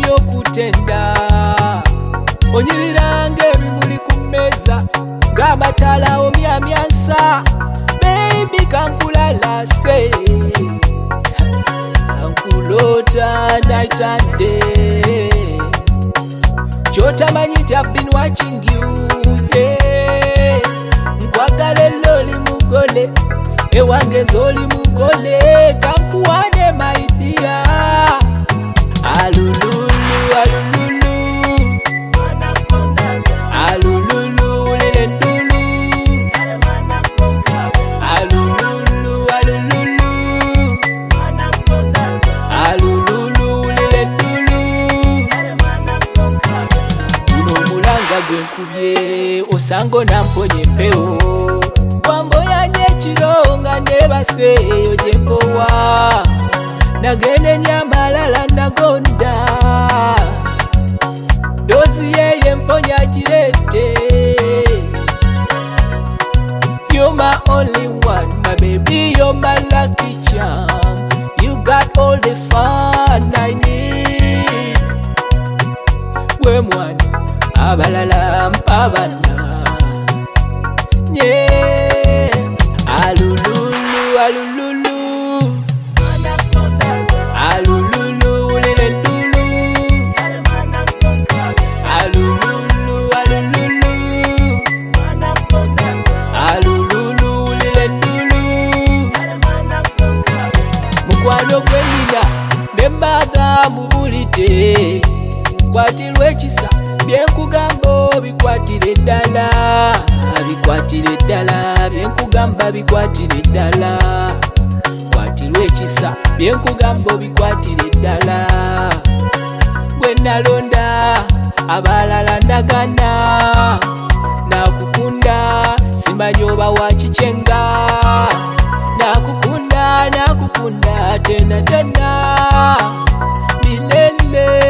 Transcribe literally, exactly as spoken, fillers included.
byokutenda onyirira ng'ebimuli ku mmeeza ng'amatala omyamyansa baby kankulalase kankulota night and day kyotamanyi nti I've been watching you yeah. Nkwagala loli mugole ewange nzoli mugole kankuwane my dear alululu alululu alululu lele ndulu alululu alululu alululu lele ndulu uno mulanga gwenkubye osango namponye empewo wamboyanye ekiro nga nebaseeyo gyempowa nagende nyamalala nagonda dozi yeye mponya girete you're my only one my baby you're my lucky charm you got all the fun I need we mwana abalala mpabana yeah alululu alululu alululu lele ndulu alululu alululu alululu lele ndulu mukwano gwenina nembaga mubulide kwatirwe ekisa byenkugamba bikwatire ddala bikwatire ddala byenkugamba bikwatire ddala kwatirwe ekisa byenkugamba bikwatire ddala bwe nalonda abalala ndagana nakukunda simanyi oba wakicyenga nakukunda nakukunda tena tena milele